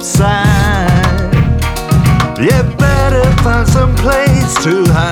roadside. You better find some place to hide.